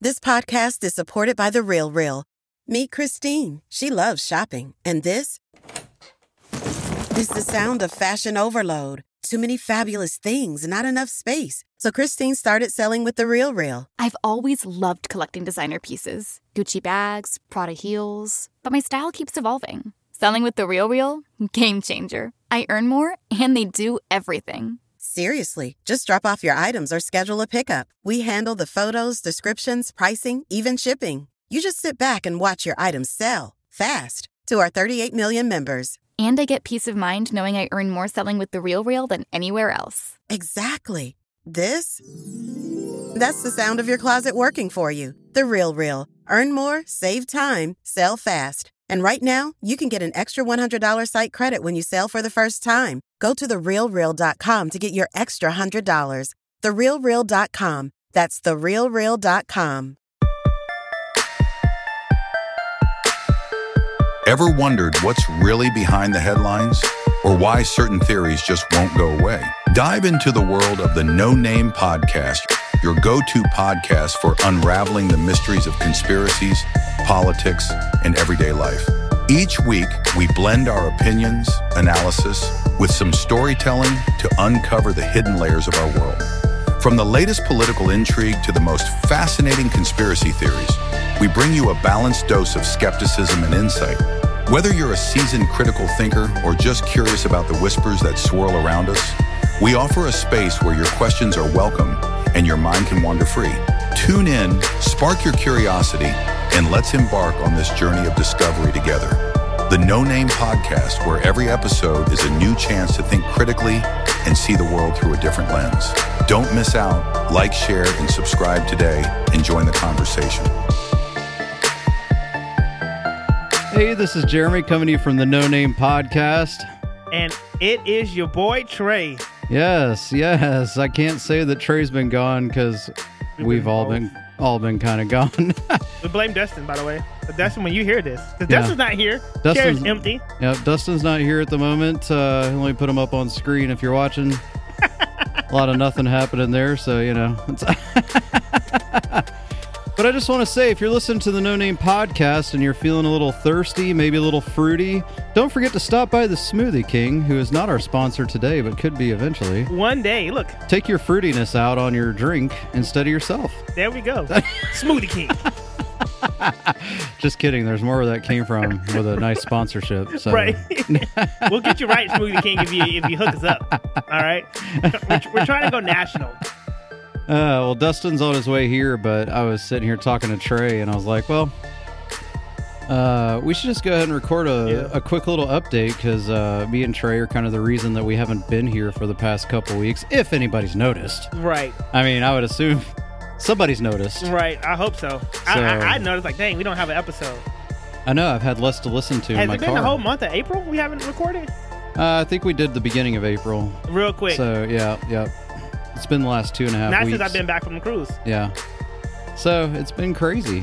This podcast is supported by The RealReal. Meet Christine. She loves shopping. And this is the sound of fashion overload. Too many fabulous things, not enough space. So Christine started selling with The RealReal. I've always loved collecting designer pieces. Gucci bags, Prada heels. But my style keeps evolving. Selling with The RealReal? Game changer. I earn more, and they do everything. Seriously, just drop off your items or schedule a pickup. We handle the photos, descriptions, pricing, even shipping. You just sit back and watch your items sell fast to our 38 million members. And I get peace of mind knowing I earn more selling with The RealReal than anywhere else. Exactly. That's the sound of your closet working for you. The RealReal. Earn more, save time, sell fast. And right now, you can get an extra $100 site credit when you sell for the first time. Go to therealreal.com to get your extra $100. Therealreal.com. That's therealreal.com. Ever wondered what's really behind the headlines? Or why certain theories just won't go away? Dive into the world of the No Name Podcast, your go-to podcast for unraveling the mysteries of conspiracies, politics, and everyday life. Each week, we blend our opinions, analysis, with some storytelling to uncover the hidden layers of our world. From the latest political intrigue to the most fascinating conspiracy theories, we bring you a balanced dose of skepticism and insight. Whether you're a seasoned critical thinker or just curious about the whispers that swirl around us, we offer a space where your questions are welcome and your mind can wander free. Tune in, spark your curiosity, and let's embark on this journey of discovery together. The No Name Podcast, where every episode is a new chance to think critically and see the world through a different lens. Don't miss out. Like, share, and subscribe today and join the conversation. Hey, this is Jeremy coming to you from the No Name Podcast. And it is your boy, Trey. Yes. I can't say that Trey's been gone because we've all been kind of gone. We blame Dustin, by the way. But Dustin, when you hear this, because Dustin's not here, chair's empty. Yeah, Dustin's not here at the moment. Let me put him up on screen if you're watching. A lot of nothing happening there, so, you know. But I just want to say, if you're listening to the No Name Podcast and you're feeling a little thirsty, maybe a little fruity, don't forget to stop by the Smoothie King, who is not our sponsor today, but could be eventually. One day, look. Take your fruitiness out on your drink instead of yourself. There we go. Smoothie King. Just kidding. There's more where that came from with a nice sponsorship. So. Right. We'll get you right, Smoothie King, if you hook us up. All right? We're trying to go national. Well, Dustin's on his way here, but I was sitting here talking to Trey, and I was like, well, we should just go ahead and record a quick little update, because me and Trey are kind of the reason that we haven't been here for the past couple weeks, if anybody's noticed. Right. I mean, I would assume somebody's noticed. Right. I hope so. I noticed, like, dang, we don't have an episode. I know. I've had less to listen to in my car. Has it been the whole month of April we haven't recorded? I think we did the beginning of April. Real quick. So, yeah. It's been the last 2.5 weeks. Not since I've been back from the cruise. Yeah. So it's been crazy.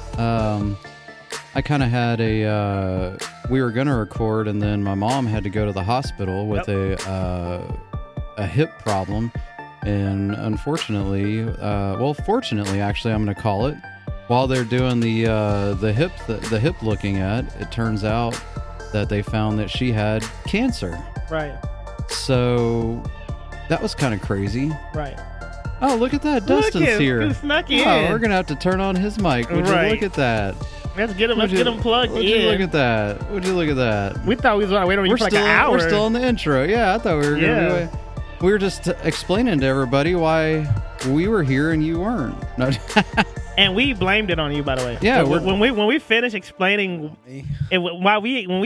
I kind of had we were going to record, and then my mom had to go to the hospital with a hip problem. And unfortunately, fortunately, actually, I'm going to call it, while they're doing the hip looking at, it turns out that they found that she had cancer. Right. So that was kind of crazy. Right. Oh, look at that. Dustin's here. Who snuck in. Oh, we're going to have to turn on his mic. Would you look at that? Let's get him plugged in. Would you look at that? Would you look at that? We thought we was going to wait on you for like an hour. We're still in the intro. Yeah, I thought we were going to we were just explaining to everybody why we were here and you weren't. No. And we blamed it on you, by the way. Yeah. When we finish explaining why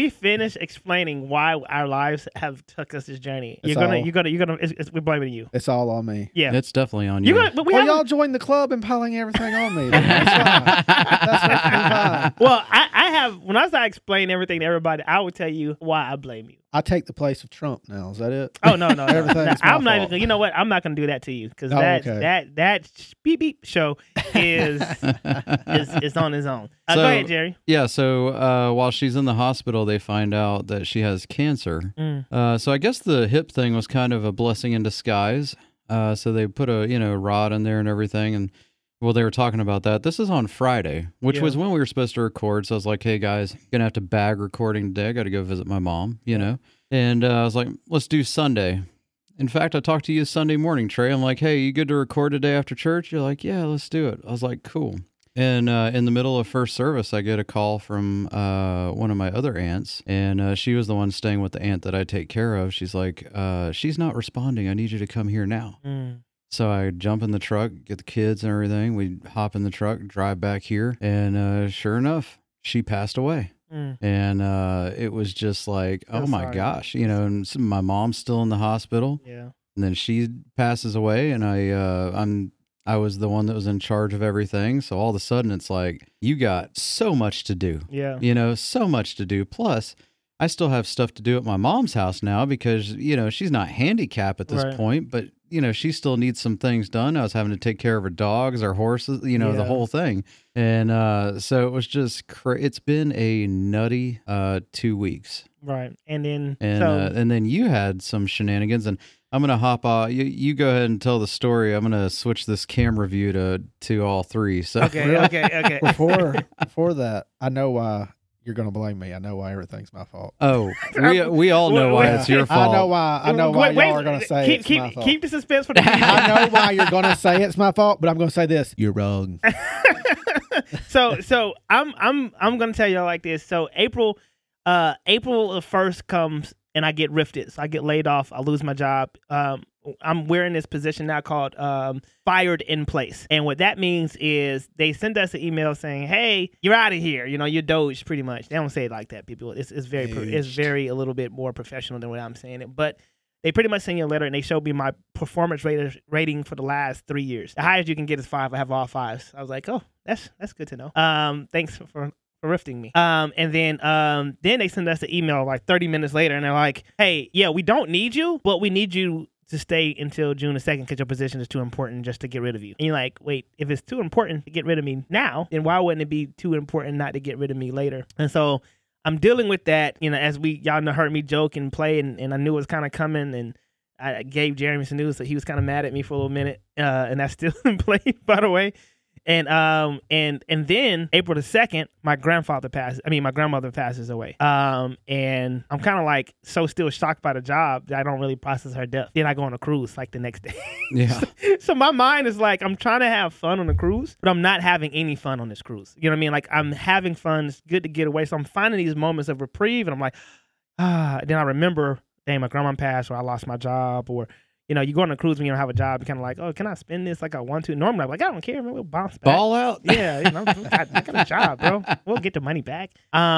our lives have took us this journey, we're blaming you. It's all on me. Yeah, it's definitely on you. Y'all joined the club and piling everything on me. That's fine. Well, I have, when I start explaining everything to everybody, I will tell you why I blame you. I take the place of Trump now. Is that it? Oh, no. Everything's my I'm not fault. even. You know what? I'm not going to do that to you, because okay. that beep beep show is on its own. So, go ahead, Jerry. Yeah. So while she's in the hospital, they find out that she has cancer. So I guess the hip thing was kind of a blessing in disguise. So they put a rod in there and everything, and Well, they were talking about that. This is on Friday, which was when we were supposed to record. So I was like, hey, guys, going to have to bag recording today. I got to go visit my mom, you know. And I was like, let's do Sunday. In fact, I talked to you Sunday morning, Trey. I'm like, hey, you good to record today after church? You're like, yeah, let's do it. I was like, cool. And in the middle of first service, I get a call from one of my other aunts, and she was the one staying with the aunt that I take care of. She's like, she's not responding. I need you to come here now. So I jump in the truck, get the kids and everything. We hop in the truck, drive back here, and sure enough, she passed away. And it was just like, oh my gosh, you know, and my mom's still in the hospital. Yeah. And then she passes away, and I was the one that was in charge of everything. So all of a sudden it's like, you got so much to do. Yeah. You know, so much to do. Plus, I still have stuff to do at my mom's house now because, you know, she's not handicapped at this point, but, you know, she still needs some things done. I was having to take care of her dogs, her horses, you know, the whole thing. And so it was just, it's been a nutty 2 weeks. Right. And then, and then you had some shenanigans, and I'm going to hop off. You go ahead and tell the story. I'm going to switch this camera view to all three. So okay. Before that, I know why you're going to blame me. I know why everything's my fault. Oh, we all know why it's your fault. I know why y'all are going to say it's my fault. Keep the suspense for the I know why you're going to say it's my fault, but I'm going to say this. You're wrong. So I'm going to tell y'all like this. So April the 1st comes and I get rifted. So I get laid off. I lose my job. We're in this position now called fired in place. And what that means is they send us an email saying, hey, you're out of here. You know, you're doged pretty much. They don't say it like that, people. It's very a little bit more professional than what I'm saying it. But they pretty much send you a letter, and they showed me my performance rating for the last 3 years. The highest you can get is 5. I have all 5s. I was like, oh, that's good to know. Thanks for rifting me. And then they send us an email like 30 minutes later, and they're like, hey, yeah, we don't need you, but we need you to stay until June the 2nd because your position is too important just to get rid of you. And you're like, wait, if it's too important to get rid of me now, then why wouldn't it be too important not to get rid of me later? And so I'm dealing with that, you know, as y'all heard me joke and play, and I knew it was kind of coming, and I gave Jeremy some news, so he was kind of mad at me for a little minute, and that's still in play, by the way. And then April the 2nd, my grandmother passes away. And I'm kind of like still shocked by the job that I don't really process her death. Then I go on a cruise like the next day. Yeah. So my mind is like, I'm trying to have fun on the cruise, but I'm not having any fun on this cruise. You know what I mean? Like, I'm having fun. It's good to get away. So I'm finding these moments of reprieve, and I'm like, then I remember, dang, my grandma passed, or I lost my job, or, you know, you go on a cruise when you don't have a job, you're kind of like, oh, can I spend this like I want to? Normally, I'm like, I don't care, man. We'll bounce back. Ball out. Yeah, you know, I got a job, bro. We'll get the money back.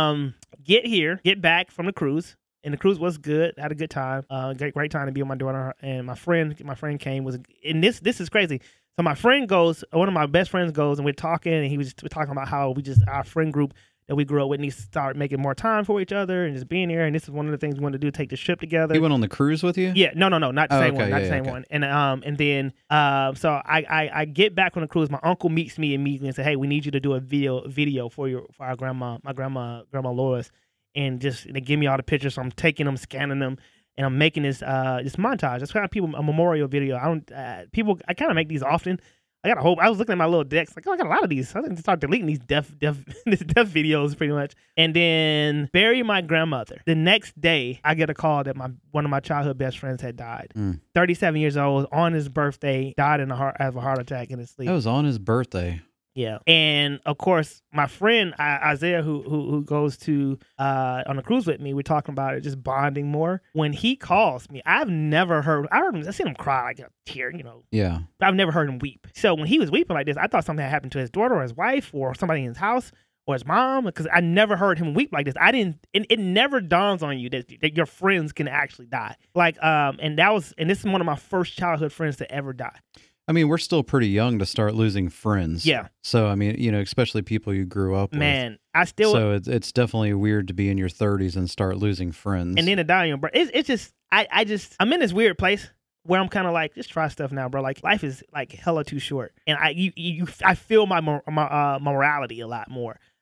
Get back from the cruise. And the cruise was good. I had a good time. Great time to be with my daughter. And my friend came. And this is crazy. So my friend goes, one of my best friends goes, and we're talking, and we're talking about how our friend group that we grew up with needs to start making more time for each other and just being here. And this is one of the things we wanted to do, take the trip together. He went on the cruise with you? Yeah, no, not the same one, not the same okay. one. And then so I get back on the cruise. My uncle meets me immediately and said, "Hey, we need you to do a video for our grandma, my grandma Lois, and they give me all the pictures. So I'm taking them, scanning them, and I'm making this montage. That's kind of a memorial video. I kind of make these often. I was looking at my little decks, like, oh, I got a lot of these. I think to start deleting these death videos pretty much. And then bury my grandmother. The next day, I get a call that one of my childhood best friends had died. 37 years old, on his birthday, died of a heart attack in his sleep. That was on his birthday. Yeah. And of course, my friend Isaiah, who goes to on a cruise with me, we're talking about it, just bonding more. When he calls me, I've seen him cry like a tear, you know. Yeah. But I've never heard him weep. So when he was weeping like this, I thought something had happened to his daughter or his wife or somebody in his house or his mom, because I never heard him weep like this. It never dawns on you that your friends can actually die. Like, and this is one of my first childhood friends to ever die. I mean, we're still pretty young to start losing friends. Yeah. So, I mean, you know, especially people you grew up with. Man, So it's definitely weird to be in your 30s and start losing friends. And then to die on your birthday. It's just, I'm in this weird place where I'm kind of like, just try stuff now, bro. Like, life is like hella too short. And I feel my morality a lot more.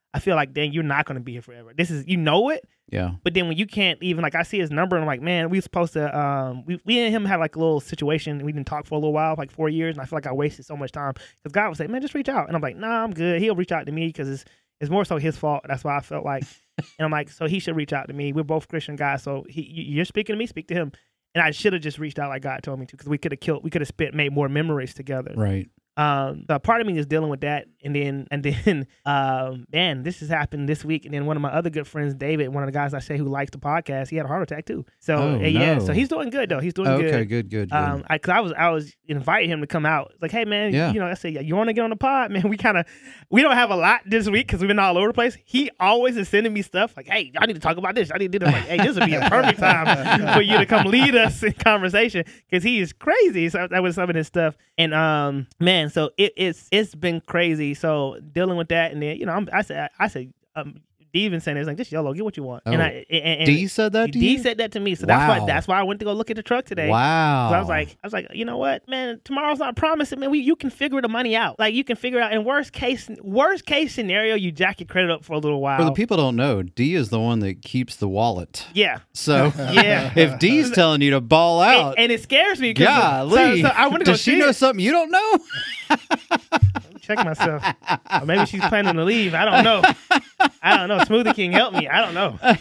I feel like, dang, you're not going to be here forever. This is, you know it. Yeah. But then when you can't even, like, I see his number and I'm like, man, we supposed to, we and him had like a little situation. We didn't talk for a little while, like 4 years. And I feel like I wasted so much time because God would say, man, just reach out. And I'm like, nah, I'm good. He'll reach out to me because it's more so his fault. That's why I felt like, and I'm like, so he should reach out to me. We're both Christian guys. So you're speaking to me, speak to him. And I should have just reached out like God told me to, because we could have made more memories together. Right. So part of me is dealing with that, and then, man, this has happened this week. And then one of my other good friends, David, one of the guys I say who likes the podcast, he had a heart attack too. So yeah, so he's doing good though. He's doing good. Okay, good. Cause I was inviting him to come out. Like, hey man, Yeah. I say, you want to get on the pod, man? We don't have a lot this week because we've been all over the place. He always is sending me stuff like, hey, I need to talk about this. I need to do this. I'm like, hey, this would be a perfect time for you to come lead us in conversation because he is crazy. So that was some of his stuff, and man. So it's been crazy. So dealing with that, and then I said D even saying it's like, just YOLO, get what you want. Oh. And D said that to you? D said that to me. So Wow. that's why I went to go look at the truck today. Wow. So I was like, you know what, man, tomorrow's not promising, man. You can figure the money out. Like, you can figure out in worst case scenario, you jack your credit up for a little while. For the people don't know, D is the one that keeps the wallet. Yeah. So Yeah. if D's telling you to ball out, And it scares me. 'Cause golly, so I want to go does she see know it. something you don't know? Let me check myself. Or maybe she's planning to leave. I don't know. Smoothie King, help me. I don't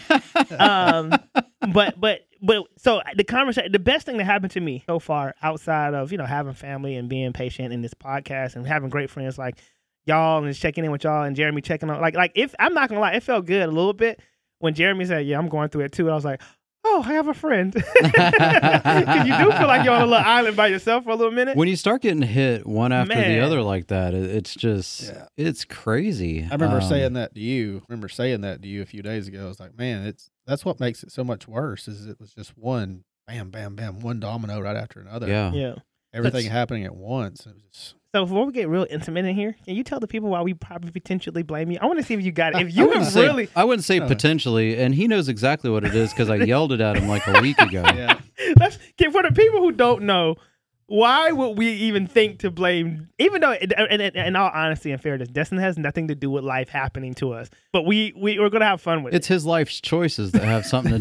know. But so the conversation, the best thing that happened to me so far, outside of having family and being patient in this podcast and having great friends like y'all and just checking in with y'all and Jeremy checking on, like if I'm not gonna lie, it felt good a little bit when Jeremy said, yeah, I'm going through it too. And I was like, oh, I have a friend. Because you do feel like you're on a little island by yourself for a little minute. When you start getting hit one after the Man. other like that, it's just, it's crazy. I remember saying that to you. A few days ago. I was like, man, that's what makes it so much worse. Is it was just one bam, bam, bam, one domino right after another. Yeah. Yeah. Everything happening at once. It was just, So before we get real intimate in here, can you tell the people why we probably potentially blame you? I want to see if you got it. If you have really, I wouldn't say potentially, and he knows exactly what it is because I yelled it at him like a week ago. yeah. for the people who don't know, why would we even think to blame? Even though, in all honesty and fairness, Destin has nothing to do with life happening to us, but we're gonna have fun with it. It's his life's choices that have something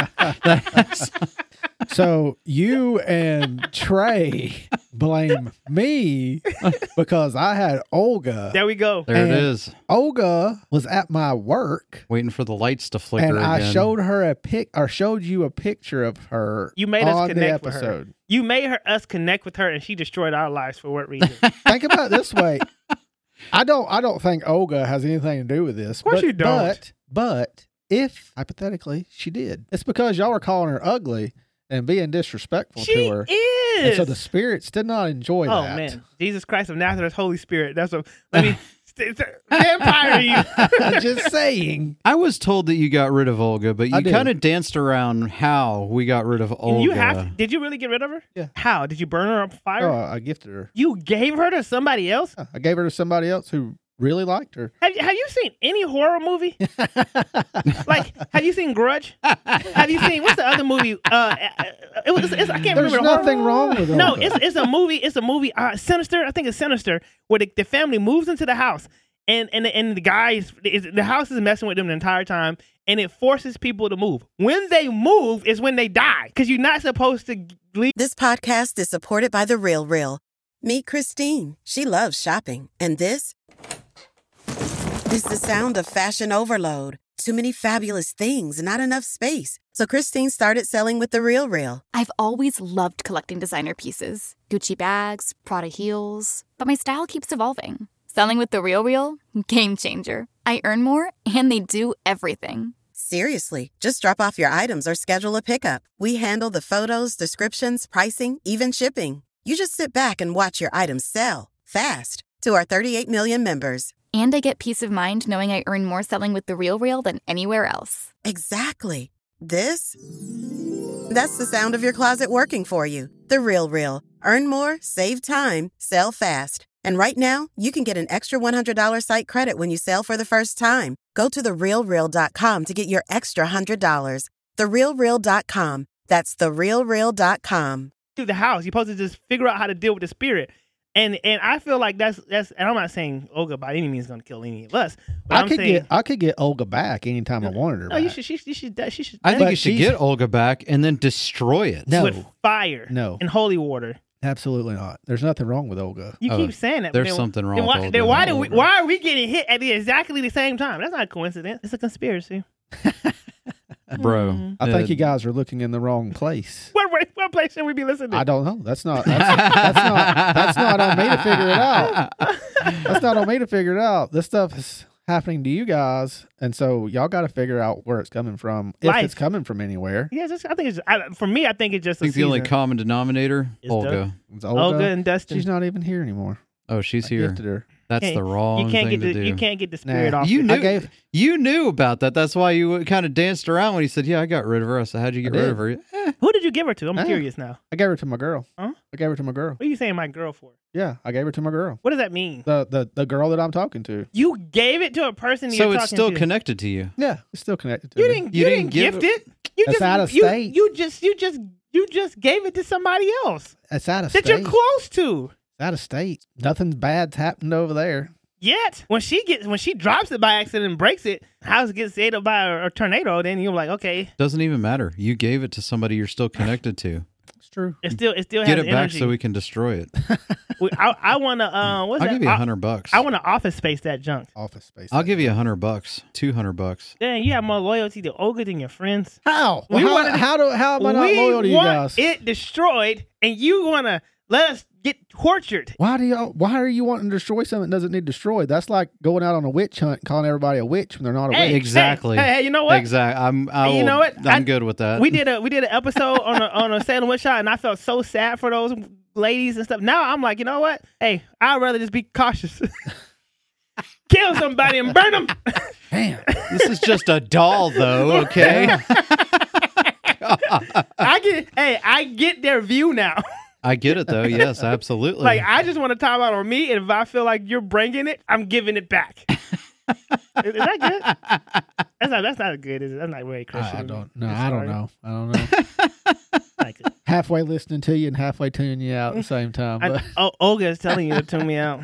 to do. So you and Trey blame me because I had Olga. There we go. There it is. Olga was at my work, Waiting for the lights to flicker and I again. showed her showed you a picture of her. You made us on the connect with her. episode. You made us connect with her, and she destroyed our lives for what reason? Think about it this way. I don't think Olga has anything to do with this. Of course you don't. But if hypothetically she did, it's because y'all are calling her ugly and being disrespectful She to her. is. And so the spirits did not enjoy Oh that. man, Jesus Christ of Nazareth, Holy Spirit. That's what. Let me vampire you. I'm just saying. I was told that you got rid of Olga, but I you did. kind of danced around how we got rid of Olga. You have to, did you really get rid of her? Yeah. How? Did you burn her up with fire? Oh, I gifted her. You gave her to somebody else? I gave her to somebody else who really liked her. Have you seen any horror movie? Like, have you seen Grudge? Have you seen, what's the other movie? I can't There's remember. nothing wrong with No, Olga. it's a movie. It's a movie. Sinister. I think it's Sinister, where the family moves into the house, and the guys, the house is messing with them the entire time, and it forces people to move. When they move is when they die, because you're not supposed to leave. This podcast is supported by The Real Real. Meet Christine. She loves shopping. And this is the sound of fashion overload. Too many fabulous things, not enough space. So Christine started selling with The Real Real. I've always loved collecting designer pieces. Gucci bags, Prada heels. But my style keeps evolving. Selling with The Real Real? Game changer. I earn more, and they do everything. Seriously, just drop off your items or schedule a pickup. We handle the photos, descriptions, pricing, even shipping. You just sit back and watch your items sell fast to our 38 million members. And I get peace of mind knowing I earn more selling with The Real Real than anywhere else. Exactly. That's the sound of your closet working for you. The Real Real. Earn more, save time, sell fast. And right now, you can get an extra $100 site credit when you sell for the first time. Go to therealreal.com to get your extra $100. Therealreal.com. That's therealreal.com. Through the house. You're supposed to just figure out how to deal with the spirit. And I feel like that's and I'm not saying Olga by any means is going to kill any of us. But I could get Olga back anytime I wanted her. No, back. you should. I think But you should get Olga back and then destroy it. No. with fire. No. And holy water. Absolutely not. There's nothing wrong with Olga. You keep saying that. There's something wrong with Olga. Then why are we getting hit at exactly the same time? That's not a coincidence. It's a conspiracy. Bro. I think you guys are looking in the wrong place. What place should we be listening to? I don't know. That's not on me to figure it out. That's not on me to figure it out. This stuff is happening to you guys, and so y'all got to figure out where it's coming from, if Life. it's coming from anywhere. Yeah, I think it's for me. I think it's just. I think the only common denominator, Is Olga. It's Olga and Dustin. She's not even here anymore. Oh, she's I here. gifted her. That's You the wrong thing to do. You can't get the spirit off. You it. knew. You knew about that. That's why you kind of danced around when he said, "Yeah, I got rid of her." I said, "How'd you get rid of her?" Who did you give her to? I'm curious now. I gave her to my girl. Huh? I gave her to my girl. What are you saying, my girl for? Yeah, I gave her to my girl. What does that mean? The girl that I'm talking to. You gave it to a person. So you're it's talking still to. connected to you. Yeah, it's still connected to You me. didn't. You You didn't didn't give gift it. You It's just out of state. You just gave it to somebody else It's out of that state. you're close to. It's out of state. Nothing bad's happened over there. Yet when she drops it by accident and breaks it, house gets hit up by a tornado, then you're like, okay, Doesn't even matter. You gave it to somebody you're still connected to. It's true. it still has Get it back energy. so we can destroy it. I want to what's I'll that? give you $100. I want to office space that junk. Office space. I'll give you $100, $200. Then you have more loyalty to Olga than your friends. How? We Well, wanted- how am I not loyal to you guys? It destroyed, and you want to let us get tortured. Why are you wanting to destroy something that doesn't need destroyed? That's like going out on a witch hunt and calling everybody a witch when they're not a Hey, witch. Exactly. Hey, you know what? Exactly. You know what? I'm good with that. We did an episode on a Salem witch hunt, and I felt so sad for those ladies and stuff. Now I'm like, you know what? Hey, I'd rather just be cautious. Kill somebody and burn them. Damn. This is just a doll, though. Okay. I get their view now. I get it, though. Yes, absolutely. Like, I just want to time out on me, and if I feel like you're bringing it, I'm giving it back. Is that good? That's not good, is it? That's not very Christian. I don't know. I'm I don't sorry. know. I don't know. Not good. Halfway listening to you and halfway tuning you out at the same time. But Olga is telling you to tune me out.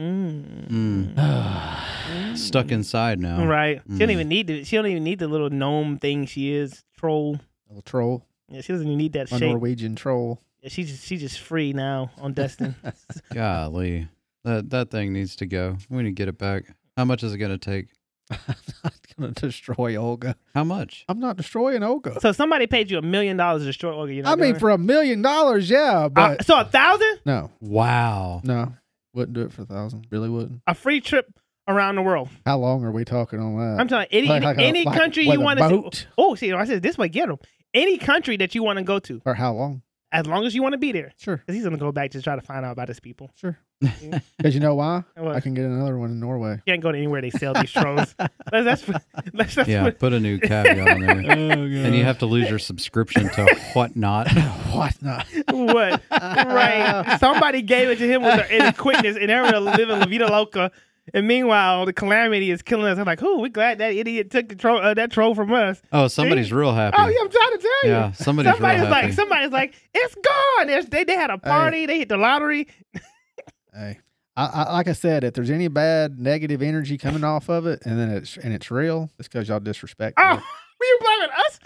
Stuck inside now. Right. She don't even need the little gnome thing she is. Troll. little troll, Yeah, she doesn't even need that a shape. Norwegian troll. Yeah, she's just free now on Destin. Golly. That thing needs to go. We need to get it back. How much is it going to take? I'm not going to destroy Olga. How much? I'm not destroying Olga. So somebody paid you $1 million to destroy Olga. You're not I mean, doing for $1 million, yeah, but it? So 1,000? no, Wow. wouldn't do it for 1,000. Really wouldn't. A free trip around the world. How long are we talking on that? I'm telling you, any country you want to. Oh, see, I said this way, get them. Any country that you want to go to, Or how long? as long as you want to be there, Sure, because he's gonna go back to try to find out about his people. sure. Because you know why? What? I can get another one in Norway. You can't go to anywhere they sell these trolls. That's Yeah, put a new caveat on there. And you have to lose your subscription to Whatnot. What not? what right. Somebody gave it to him in a quickness, and they're living La Vida Loca. And meanwhile, the calamity is killing us. I'm like, we're glad that idiot took the that troll from us. Oh, somebody's real happy. Oh, yeah, I'm trying to tell you. Yeah, somebody's real happy. Somebody's like, it's gone. They had a party. They hit the lottery. Hey, I like I said, if there's any bad negative energy coming off of it, and then it's real, it's because y'all disrespect. Oh, were you blaming us?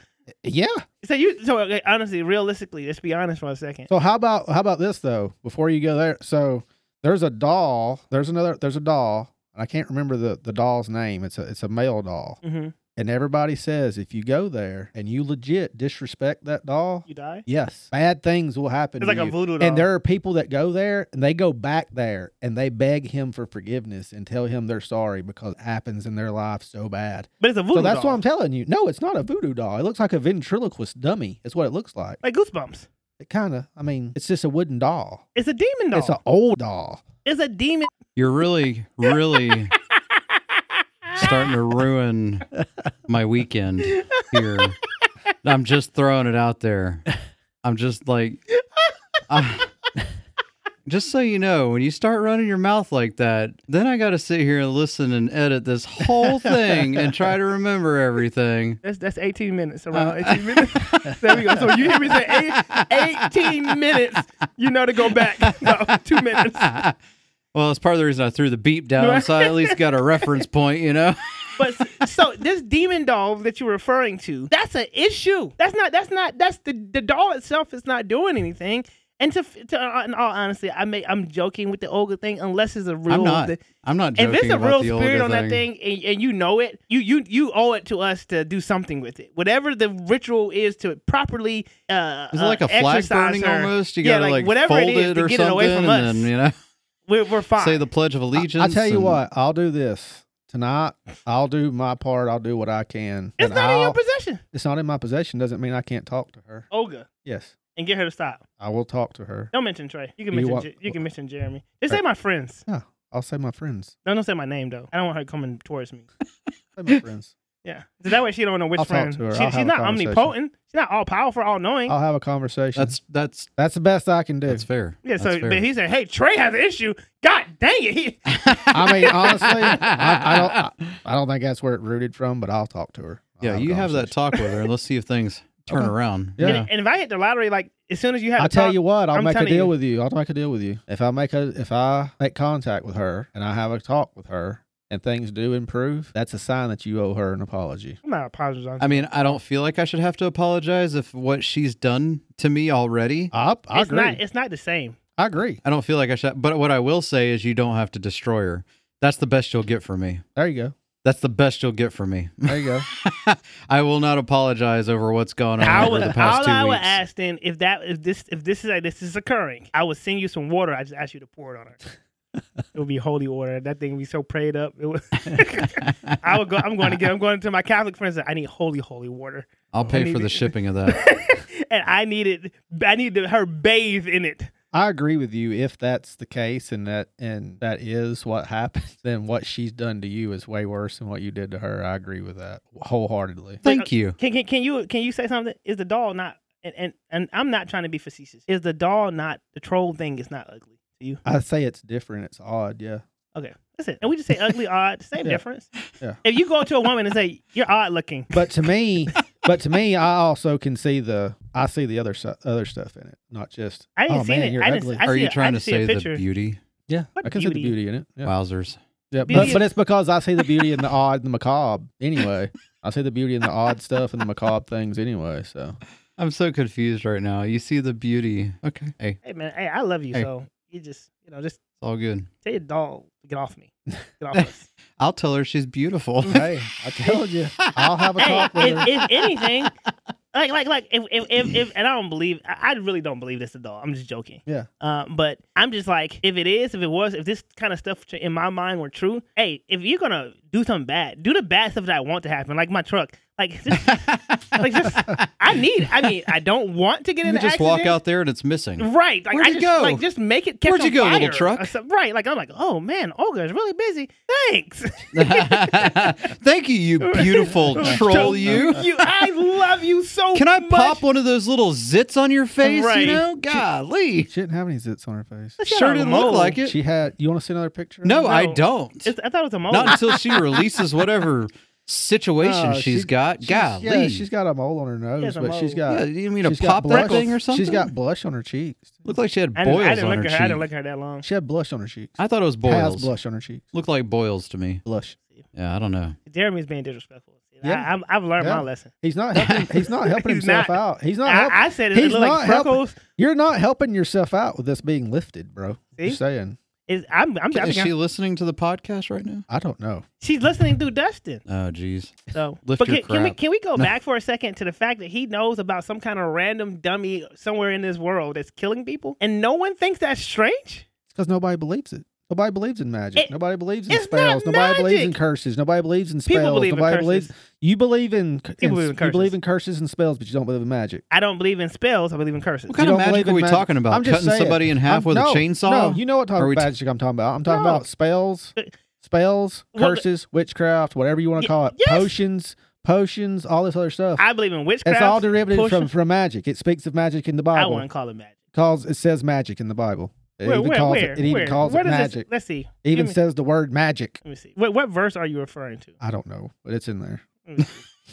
Yeah. So okay, honestly, realistically, let's be honest for a second. So how about this though? Before you go there, so there's a doll. There's a doll. And I can't remember the doll's name. It's a male doll. Mm-hmm. And everybody says if you go there and you legit disrespect that doll, You die. yes, bad things will happen. It's to like a you. voodoo doll. And there are people that go there and they go back there and they beg him for forgiveness and tell him they're sorry because it happens in their life so bad. But it's a voodoo So that's doll. what I'm telling you. No, it's not a voodoo doll. It looks like a ventriloquist dummy. It's what it looks like. Like Goosebumps. It kind of, I mean, it's just a wooden doll. It's a demon doll. It's an old doll. It's a demon. You're really, really starting to ruin my weekend here. I'm just throwing it out there. I'm just like, just so you know, when you start running your mouth like that, then I got to sit here and listen and edit this whole thing and try to remember everything. That's 18 minutes, around 18 minutes. There we go. So you hear me say 18 minutes, you know to go back. No, 2 minutes. Well, it's part of the reason I threw the beep down, so I at least got a reference point, you know? But so this demon doll that you're referring to, that's an issue. That's the doll itself is not doing anything. And in all honesty, I'm joking with the Olga thing, unless it's a real. I'm not joking. If it's a about real the spirit Olga on that thing, and you know it, you owe it to us to do something with it. Whatever the ritual is to properly Is it like a flag burning her. almost? You gotta like whatever fold it is it to or get something, it away from us. and then, you know, we're fine. say the Pledge of Allegiance. I'll tell you and- what, I'll do this. Tonight, I'll do my part. I'll do what I can. It's and not in your possession, It's not in my possession. Doesn't mean I can't talk to her. Olga, Yes, and get her to stop. I will talk to her. Don't mention Trey. You can You mention want- you can mention Jeremy. Just say my friends. Yeah, I'll say my friends. Don't say my name though. I don't want her coming towards me. Say my friends. Yeah, so that way she don't know which I'll talk friend. to her. I'll She's have a not conversation. omnipotent. She's not all powerful, all knowing. I'll have a conversation. That's That's the best I can do. that's fair. Yeah, That's so fair. but he said, "Hey, Trey has an issue." God dang it! I mean, honestly, I don't think that's where it rooted from, but I'll talk to her. I'll Yeah, a you have that conversation. talk with her, and let's see if things turn Okay. around. Yeah. And if I hit the lottery, like as soon as you have, I'll the tell talk, you what, I'll I'm make a telling deal you. with you. I'll make a deal with you. If I make contact with her and I have a talk with her and things do improve, that's a sign that you owe her an apology. I'm not apologizing. I mean, I don't feel like I should have to apologize if what she's done to me already. I it's agree. not. It's not the same. I agree. I don't feel like I should. But what I will say is, you don't have to destroy her. That's the best you'll get from me. There you go. That's the best you'll get from me. There you go. I will not apologize over what's gone on over the past all 2 I would weeks. ask then, if this is occurring, I would send you some water. I just ask you to pour it on her. It would be holy water. That thing would be so prayed up. It would. I would go. I'm going to my Catholic friends. I need holy water, I'll pay need for the it. shipping of that. and I need her bathe in it. I agree with you. If that's the case and that is what happened, then what she's done to you is way worse than what you did to her. I agree with that wholeheartedly. Thank you. Can you say something? Is the doll not? And I'm not trying to be facetious. Is the doll not, the troll thing is not ugly to you? I say it's different. It's odd. Yeah. Okay, that's it. And we just say ugly, odd, same Yeah. difference. Yeah. If you go to a woman and say you're odd looking, But to me, I also can see the other stuff in it, not just. I didn't oh see man, it. you're I didn't- ugly. I Are see you a- I trying to just see a say the picture. beauty? Yeah, What I can see the beauty? beauty in it. Yeah. Wowzers. Yeah, Beauty- but it's because I see the beauty in the odd and the macabre anyway. I see the beauty in the odd stuff and the macabre things anyway. So I'm so confused right now. You see the beauty. Okay. Hey, Hey man, hey, I love you. Hey. So you just it's all good. tell your doll to get off me. Get off us. I'll tell her she's beautiful. hey, I told you, I'll have a Hey, talk with her. if anything, like if and I don't believe, I really don't believe this at all. I'm just joking. Yeah. But I'm just like, if this kind of stuff in my mind were true, hey, if you're gonna do something bad, do the bad stuff that I want to happen, like my truck. Like, just, I don't want to get in You an just accident. walk out there and it's missing. Right. Like, Where'd I you just, go? Like, just make it catch Where'd you on go, fire little truck? or something. Right. Like, I'm like, oh, man, Olga is really busy. Thanks. Thank you, you beautiful troll. You. I love you so Can I much. pop one of those little zits on your face? Right. You know, golly, She didn't have any zits on her face. She sure had a didn't look mole. like it. She had. You want to see another picture? No, No. I don't. I thought it was a mole. Not until she releases whatever situation No, she's got. Golly, Yeah, she's got a mole on her nose, has a but she's mole. got. Yeah, you mean a she's got pop that blush- thing or something? She's got blush on her cheeks. Looked like she had I boils didn't on her look at cheek. her. I didn't look at her that long. She had blush on her cheeks. I thought it was Has boils. blush on her cheeks. Looked like boils to me. Blush. Yeah, I don't know. Jeremy's being disrespectful. Yeah. I've learned Yeah. my lesson. He's not helping. He's not helping He's himself not. out. He's not. helping. I said it He's looked like not helping. freckles. You're not helping yourself out with this being lifted, bro. See? Just saying. I'm Is she listening to the podcast right now? I don't know. she's listening through Dustin. Oh, geez. So, Lift but your can we crap. go back for a second to the fact that he knows about some kind of random dummy somewhere in this world that's killing people, and no one thinks that's strange? It's because nobody believes it. Nobody believes in magic. Nobody believes in it's spells. not Nobody believes in magic. curses. Nobody believes in People spells. believe in Nobody curses. believes. You believe in. People believe in You curses. believe in curses and spells, but you don't believe in magic. I don't believe in spells. I believe in curses. What kind You of don't magic believe are in we magic. talking about? I'm just Cutting saying. somebody in half with no, a chainsaw? No, you know what type Are of we t- magic I'm talking about. I'm talking No. about spells, Well, curses, witchcraft, whatever you want to call it. yes. Potions, all this other stuff. I believe in witchcraft. It's all derivative potion. from magic. It speaks of magic in the I Bible. wouldn't call it magic. Because it says magic in the Bible. It even calls it magic. Let's see. It even says the word magic. Let me see. What verse are you referring to? I don't know, but it's in there. You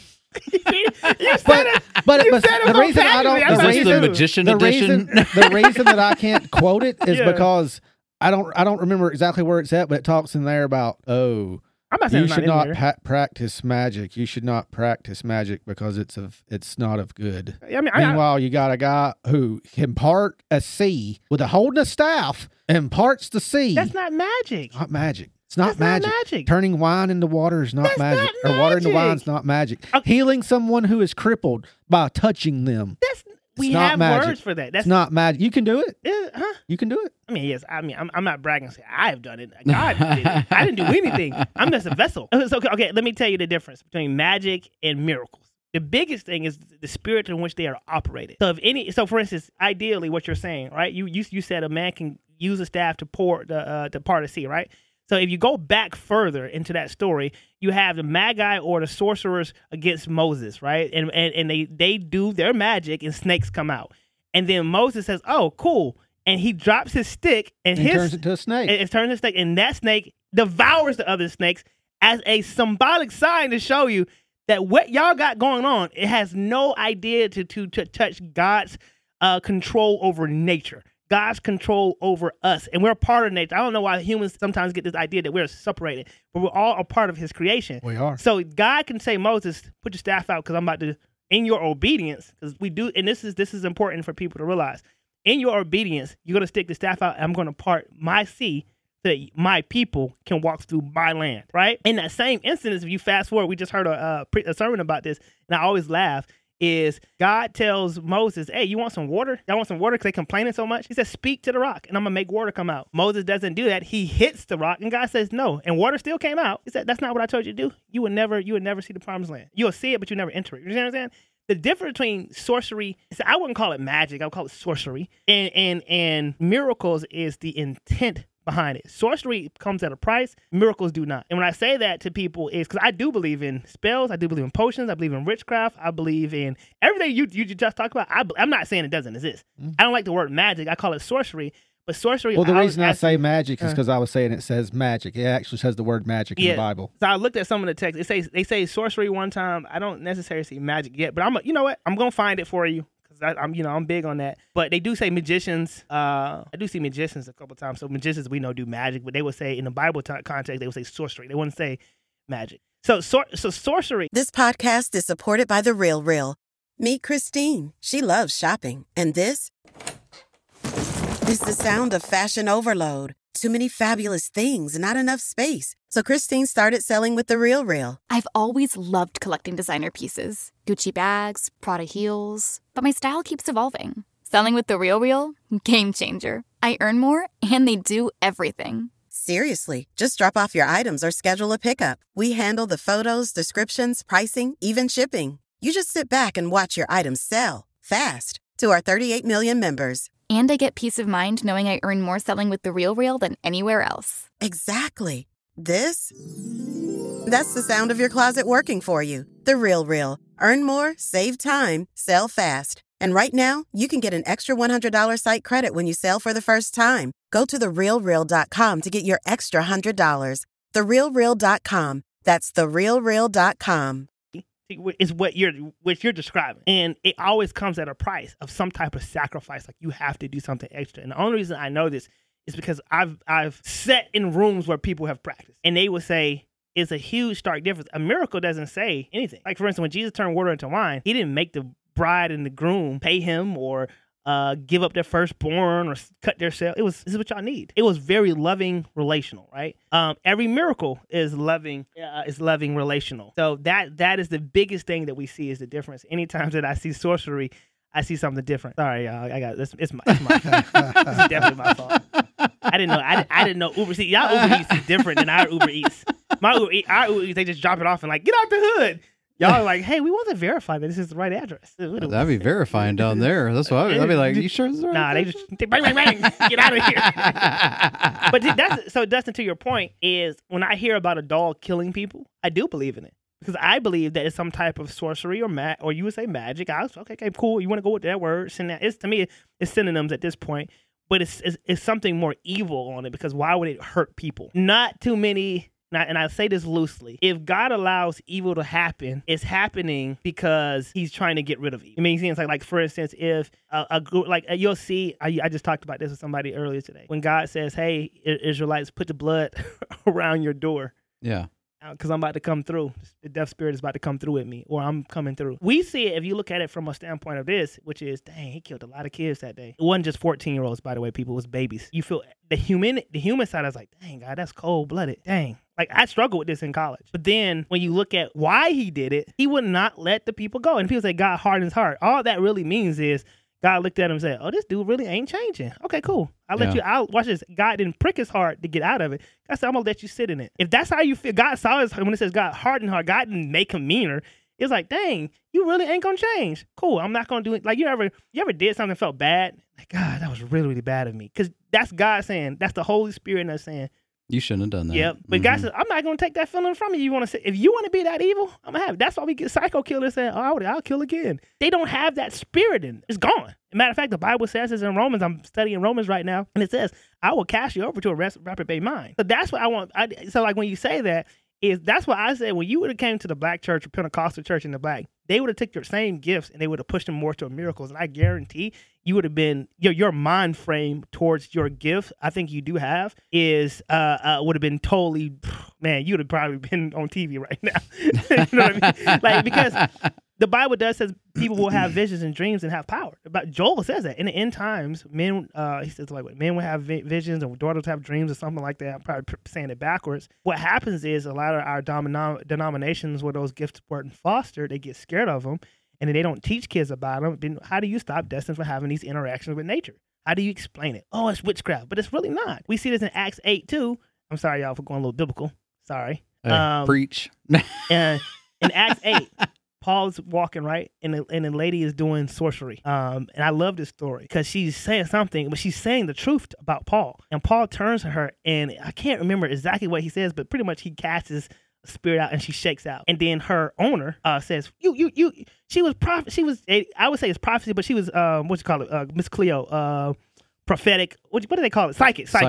said it. But You said it the reason I don't, Is this the magician edition? the reason that I can't quote it is because I don't remember exactly where it's at, but it talks in there about I'm not saying you it's should not not practice magic. You should not practice magic because it's not of good. I mean, Meanwhile, you got a guy who can part a sea with a holding a staff and parts the sea. that's not magic. Not magic. It's not That's not magic. magic. Turning wine into water is not That's magic. not Or water into magic. wine is not magic. Okay. Healing someone who is crippled by touching them. We not have magic. words for that. It's That's not magic. You can do it. Huh? You can do it. I mean, yes. I mean, I'm not bragging and saying I have done it. God did it. I didn't do anything. I'm just a vessel. So, okay, let me tell you the difference between magic and miracles. The biggest thing is the spirit in which they are operated. So for instance, ideally, what you're saying, right? You said a man can use a staff to part the sea, right? So if you go back further into that story, you have the Magi or the sorcerers against Moses, right? And they do their magic and snakes come out. And then Moses says, "Oh, cool." And he drops his stick and He turns into a snake. It turns into a snake, and that snake devours the other snakes as a symbolic sign to show you that what y'all got going on, it has no idea to touch God's control over nature. God's control over us, and we're a part of nature. I don't know why humans sometimes get this idea that we're separated, but we're all a part of his creation. We are. So God can say, Moses, put your staff out because I'm about to, in your obedience, because we do, and this is important for people to realize. In your obedience, you're going to stick the staff out, and I'm going to part my sea so that my people can walk through my land, right? In that same instance, if you fast forward, we just heard a sermon about this, and I always laugh, is God tells Moses, "Hey, you want some water? Y'all want some water because they complaining so much?" He says, "Speak to the rock, and I'm going to make water come out." Moses doesn't do that. He hits the rock, and God says, "No." And water still came out. He said, "That's not what I told you to do. You would never see the promised land. You'll see it, but you never enter it." You know what I'm saying? The difference between sorcery, I wouldn't call it magic. I would call it sorcery. And miracles is the intent behind it. Sorcery comes at a price. Miracles do not. And when I say that to people is because I do believe in spells. I do believe in potions. I believe in witchcraft. I believe in everything you just talked about. I'm not saying it doesn't exist. I don't like the word magic. I call it sorcery. But sorcery. Well, the reason I say magic is because I was saying it says magic. It actually says the word magic in the Bible. So I looked at some of the texts. They say sorcery one time. I don't necessarily see magic yet, but you know what? I'm gonna find it for you because I'm big on that. But they do say magicians. I do see magicians a couple times. So magicians we know do magic, but they would say in the Bible context they would say sorcery. They wouldn't say magic. So sorcery. This podcast is supported by The Real Real. Meet Christine. She loves shopping. And this is the sound of fashion overload. Too many fabulous things, not enough space. So Christine started selling with The Real Real. I've always loved collecting designer pieces. Gucci bags, Prada heels. But my style keeps evolving. Selling with The Real Real? Game changer. I earn more, and they do everything. Seriously, just drop off your items or schedule a pickup. We handle the photos, descriptions, pricing, even shipping. You just sit back and watch your items sell fast to our 38 million members. And I get peace of mind knowing I earn more selling with The Real Real than anywhere else. Exactly. That's the sound of your closet working for you. The Real Real. Earn more, save time, sell fast. And right now, you can get an extra $100 site credit when you sell for the first time. Go to therealreal.com to get your extra $100. Therealreal.com. That's therealreal.com. Is what you're describing, and it always comes at a price of some type of sacrifice. Like you have to do something extra. And the only reason I know this is because I've sat in rooms where people have practiced, and they would say it's a huge stark difference. A miracle doesn't say anything. Like for instance, when Jesus turned water into wine, he didn't make the bride and the groom pay him or give up their firstborn or cut their sale. This is what y'all need. It was very loving, relational, right? Every miracle is loving, relational. So that is the biggest thing that we see is the difference. Anytime that I see sorcery, I see something different. Sorry, y'all. I got this. It's my fault. This is definitely my fault. I didn't know Uber. See, y'all Uber Eats is different than our Uber Eats. Our Uber Eats, they just drop it off and like, get out the hood. Y'all are like, hey, we want to verify that this is the right address. That'd be verifying down there. That's what I'd be like, you sure this is the right Nah, they just bang, bang, bang, get out of here. But Dustin, to your point, is when I hear about a dog killing people, I do believe in it. Because I believe that it's some type of sorcery or you would say magic. Okay, cool. You want to go with that word? To me, it's synonyms at this point. but it's something more evil on it, because why would it hurt people? Not too many. And I say this loosely. If God allows evil to happen, it's happening because he's trying to get rid of evil. It makes sense. Like for instance, if a group, like you'll see, I just talked about this with somebody earlier today. When God says, hey, Israelites, put the blood around your door. Yeah. Because I'm about to come through. The death spirit is about to come through with me, or I'm coming through. We see it if you look at it from a standpoint of this, which is, dang, he killed a lot of kids that day. It wasn't just 14-year-olds, by the way, people. It was babies. You feel the human side is like, dang, God, that's cold-blooded. Dang. Like, I struggled with this in college. But then when you look at why he did it, he would not let the people go. And people say God hardened his heart. All that really means is God looked at him and said, oh, this dude really ain't changing. Okay, cool. I'll watch this. God didn't prick his heart to get out of it. God said, I'm going to let you sit in it. If that's how you feel, God saw his heart. When it says God hardened heart, God didn't make him meaner. It's like, dang, you really ain't going to change. Cool, I'm not going to do it. Like, you ever did something that felt bad? Like, God, that was really, really bad of me. Because that's God saying, that's the Holy Spirit in us saying, you shouldn't have done that. Yep. But God says, I'm not going to take that feeling from you. If you want to be that evil, I'm going to have it. That's why we get psycho killers saying, oh, I'll kill again. They don't have that spirit in it. It's gone. As a matter of fact, the Bible says this in Romans. I'm studying Romans right now. And it says, I will cast you over to a reprobate mind. So that's what I want. So like when you say that, that's what I said. When you would have came to the black church or Pentecostal church in the black, they would have took your same gifts and they would have pushed them more to miracles. And I guarantee you would have been, your mind frame towards your gift, I think you do have, is would have been totally, man, you would have probably been on TV right now. You know what I mean? Like, because the Bible does says people will have visions and dreams and have power. But Joel says that in the end times, men, he says like men will have visions and daughters have dreams or something like that. I'm probably saying it backwards. What happens is a lot of our denominations where those gifts weren't fostered, they get scared of them, and then they don't teach kids about them. Then how do you stop Destin from having these interactions with nature? How do you explain it? Oh, it's witchcraft, but it's really not. We see this in Acts 8 too. I'm sorry, y'all, for going a little biblical. Sorry. Preach. And in Acts 8. Paul's walking, right? And the lady is doing sorcery. And I love this story because she's saying something, but she's saying the truth about Paul. And Paul turns to her, and I can't remember exactly what he says, but pretty much he casts his spirit out and she shakes out. And then her owner says, she was prophet. She was, I would say it's prophecy, but she was, Miss Cleo, prophetic. What do they call it?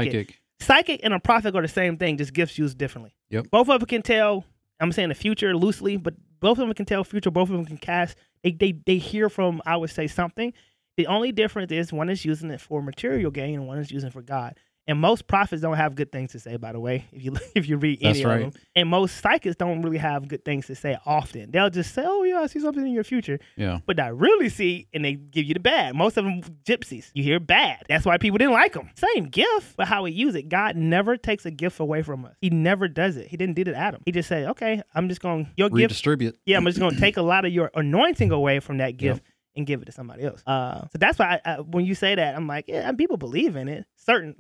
Psychic and a prophet are the same thing, just gifts used differently. Yep. Both of them can tell, I'm saying the future loosely, but both of them can tell future. Both of them can cast. They hear from, I would say, something. The only difference is one is using it for material gain and one is using it for God. And most prophets don't have good things to say, by the way, if you read any of them. And most psychics don't really have good things to say often. They'll just say, oh, yeah, I see something in your future. Yeah. But I really see, and they give you the bad. Most of them gypsies. You hear bad. That's why people didn't like them. Same gift, but how we use it. God never takes a gift away from us. He never does it. He didn't do it to Adam. He just said, okay, I'm just going to, your gift. Redistribute. Yeah, I'm just going to take a lot of your anointing away from that gift. Yep. And give it to somebody else. So that's why when you say that, I'm like, yeah, people believe in it.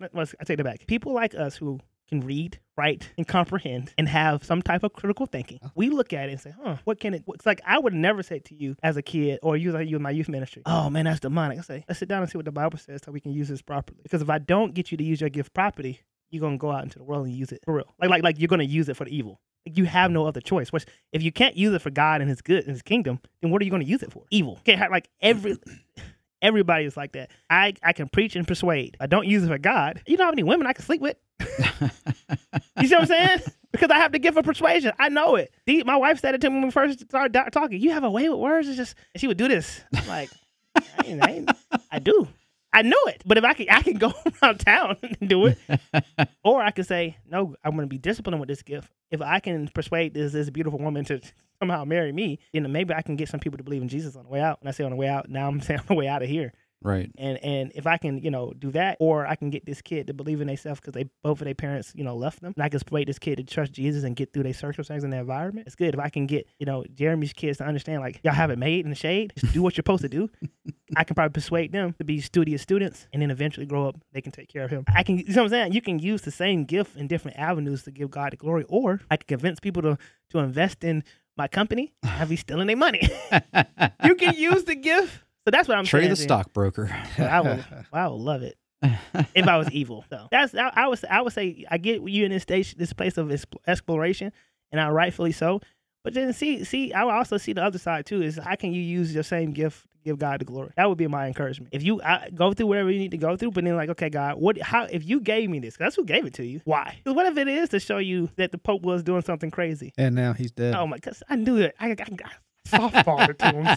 I take it back. People like us who can read, write, and comprehend and have some type of critical thinking, we look at it and say, what can it? It's like I would never say to you as a kid or you in my youth ministry, oh man, that's demonic. I say, let's sit down and see what the Bible says so we can use this properly. Because if I don't get you to use your gift properly, you're going to go out into the world and use it for real. Like you're going to use it for the evil. You have no other choice. Which, if you can't use it for God and His good and His kingdom, then what are you going to use it for? Evil. Everybody is like that. I can preach and persuade. I don't use it for God. You know how many women I can sleep with? You see what I'm saying? Because I have the gift of persuasion. I know it. My wife said it to me when we first started talking. You have a way with words. It's just, and she would do this. I'm like, I do. I know it, but if I can go around town and do it, or I could say, no, I'm going to be disciplined with this gift. If I can persuade this beautiful woman to somehow marry me, then maybe I can get some people to believe in Jesus on the way out. When I say on the way out, now I'm saying on the way out of here. Right. And if I can, do that, or I can get this kid to believe in themselves because both of their parents, left them, and I can persuade this kid to trust Jesus and get through their circumstances and their environment, it's good. If I can get, Jeremy's kids to understand, like, y'all have it made in the shade, just do what you're supposed to do, I can probably persuade them to be studious students, and then eventually grow up, they can take care of him. You know what I'm saying? You can use the same gift in different avenues to give God the glory, or I can convince people to invest in my company, have me stealing their money. You can use the gift. So that's what I'm saying. Trade the stockbroker. I would love it if I was evil. So I would say I get you in this place of exploration, and I rightfully so. But then see, I would also see the other side too. Is how can you use your same gift to give God the glory. That would be my encouragement. If you go through whatever you need to go through, but then like, okay, God, if you gave me this, that's who gave it to you. Why? Because what if it is to show you that the Pope was doing something crazy? And now he's dead. Oh my, because I knew it. I got softballed to him